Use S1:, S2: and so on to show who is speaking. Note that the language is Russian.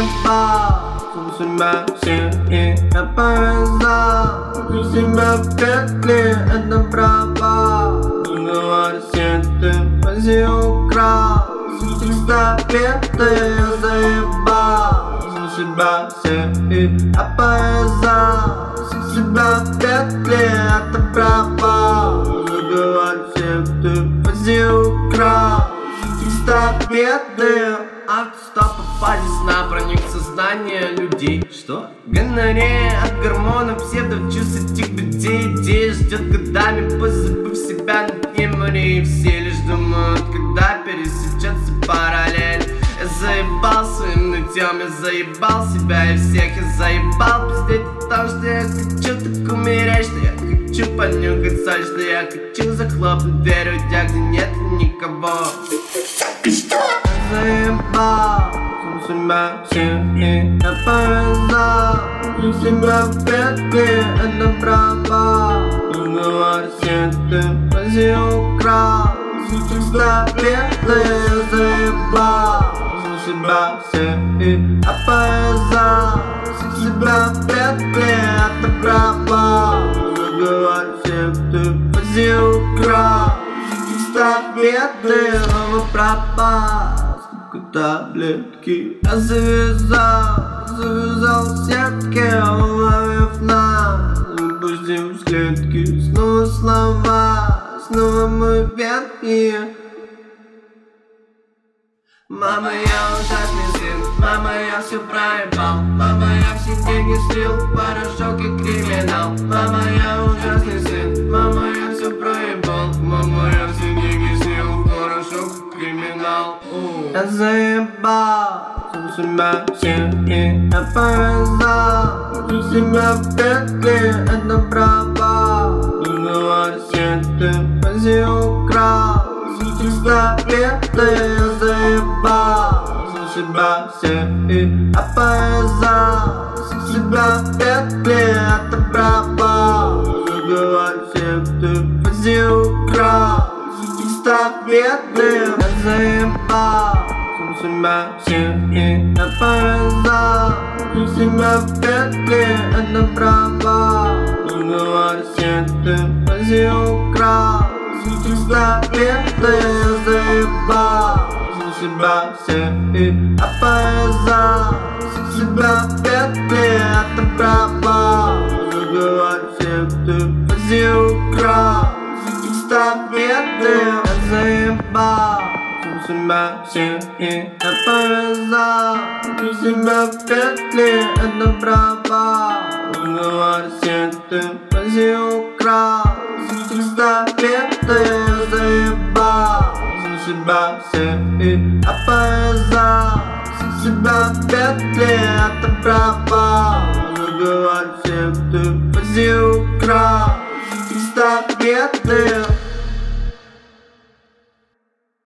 S1: заебал себя всем и я повязал себя в петли, это права. Говорит, ты пози украл, столеты я заебал себя всем и я повязал себя в петли, это права. Говорит, ты пози украл, столеты. Автостоп в фазе сна проник в сознание людей. Что? Гонорея от гормонов, псевдочувств этих людей. Идея ждет годами, позабыв себя над меморией. Все лишь думают, когда пересечется параллель. Я заебал своим нытьем, я заебал себя и всех. Я заебал пиздеть, потому что я хочу так умереть, что я хочу понюхать соль, что я хочу захлопнуть дверь, уйдя, где нет никого. Заебал себя всем и я повязал себя в петли, это права. Говорит, ты пози украл, столеты я заебал себя всем и я повязал себя в петли, это права. Говорит, ты пози украл, столеты снова пропал. Таблетки я завязал сетки, уловив нас, выпустим с клетки. Снова слова, снова мы ветхие. Мама, я ужасный сын, мама, я все проебал, мама, я все деньги слил, порошок и криминал. Мама, я ужасный сын, мама, я все проебал, мама, я все деньги слил, порошок и криминал. Я заебал себя всем и я повязал себя в петли, это права. Говорит, ты пози украл, столеты я заебал себя всем и я повязал себя в петли, это права. Говорит, ты пози украл, столеты я заебал себя всем и я повязал себя в петли, это права. Говорит, ты пози украл, столеты я заебал себя всем и я повязал себя в петли, это права. Говорит, ты пози украл, столеты я заебал себя всем и я повязал себя в петли, это права. Говорит, ты пози украл, столеты я заебал себя всем и я повязал себя в петли, это права. Говорит, ты пози украл, столеты.